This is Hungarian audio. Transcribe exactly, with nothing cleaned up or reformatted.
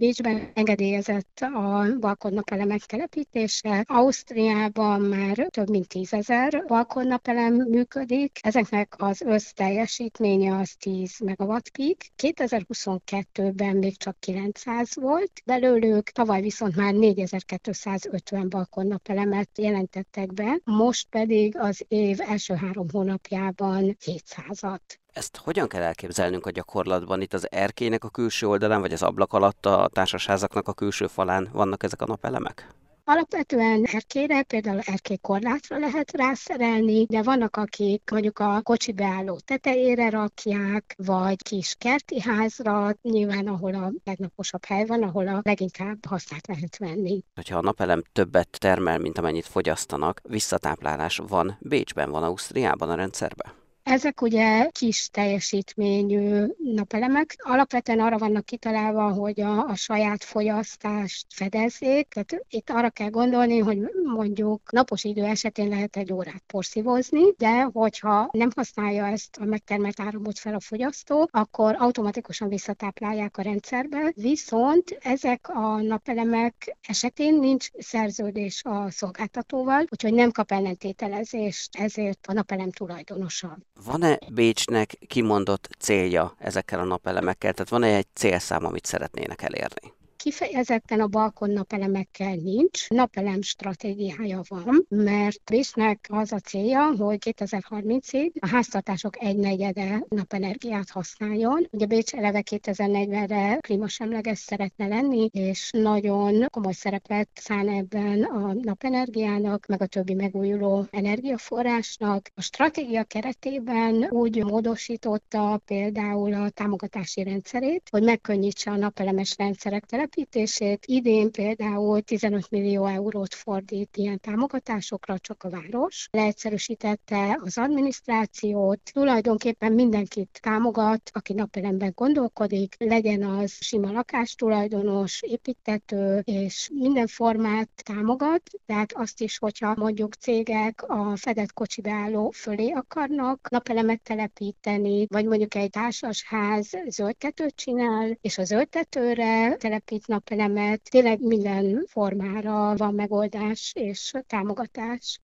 Bécsben engedélyezett a balkonnapelemek telepítése, Ausztriában már több mint tízezer balkonnapelem működik, ezeknek az összteljesítménye az tíz megawatt peak. kétezer-huszonkettőben még csak kilencszáz volt belőlük, tavaly viszont már négyezer-kétszázötven balkonnapelemet jelentettek be, most pedig az év első három hónapjában hétszázat. Ezt hogyan kell elképzelnünk a gyakorlatban? Itt az erkélynek a külső oldalán, vagy az ablak alatt a társasházaknak a külső falán vannak ezek a napelemek? Alapvetően erkélyre, például erkélykorlátra lehet rászerelni, de vannak, akik mondjuk a kocsi beálló tetejére rakják, vagy kis kerti házra, nyilván ahol a legnaposabb hely van, ahol a leginkább hasznát lehet venni. Hogyha a napelem többet termel, mint amennyit fogyasztanak, visszatáplálás van Bécsben, van Ausztriában a rendszerben? Ezek ugye kis teljesítményű napelemek. Alapvetően arra vannak kitalálva, hogy a, a saját fogyasztást fedezzék. Tehát itt arra kell gondolni, hogy mondjuk napos idő esetén lehet egy órát porszívozni, de hogyha nem használja ezt a megtermelt áramot fel a fogyasztó, akkor automatikusan visszatáplálják a rendszerbe. Viszont ezek a napelemek esetén nincs szerződés a szolgáltatóval, úgyhogy nem kap ellentételezést ezért a napelem tulajdonosa. Van-e Bécsnek kimondott célja ezekkel a napelemekkel? Tehát van-e egy célszám, amit szeretnének elérni? Kifejezetten a balkonnapelemekkel nincs, napelem stratégiája van, mert Bécsnek az a célja, hogy kétezer-harmincig a háztartások egynegyede napenergiát használjon. Ugye Bécs eleve kétezer-negyvenre klímasemleges szeretne lenni, és nagyon komoly szerepet szán ebben a napenergiának, meg a többi megújuló energiaforrásnak. A stratégia keretében úgy módosította például a támogatási rendszerét, hogy megkönnyítse a napelemes rendszerek telepítését. Idén például tizenöt millió eurót fordít ilyen támogatásokra csak a város. Leegyszerűsítette az adminisztrációt, tulajdonképpen mindenkit támogat, aki napelemben gondolkodik, legyen az sima lakástulajdonos, építtető, és minden formát támogat, tehát azt is, hogyha mondjuk cégek a fedett kocsi beálló fölé akarnak napelemet telepíteni, vagy mondjuk egy társasház zöldtetőt csinál, és a zöldtetőre telepít napelemet, tényleg minden formára van megoldás és támogatás.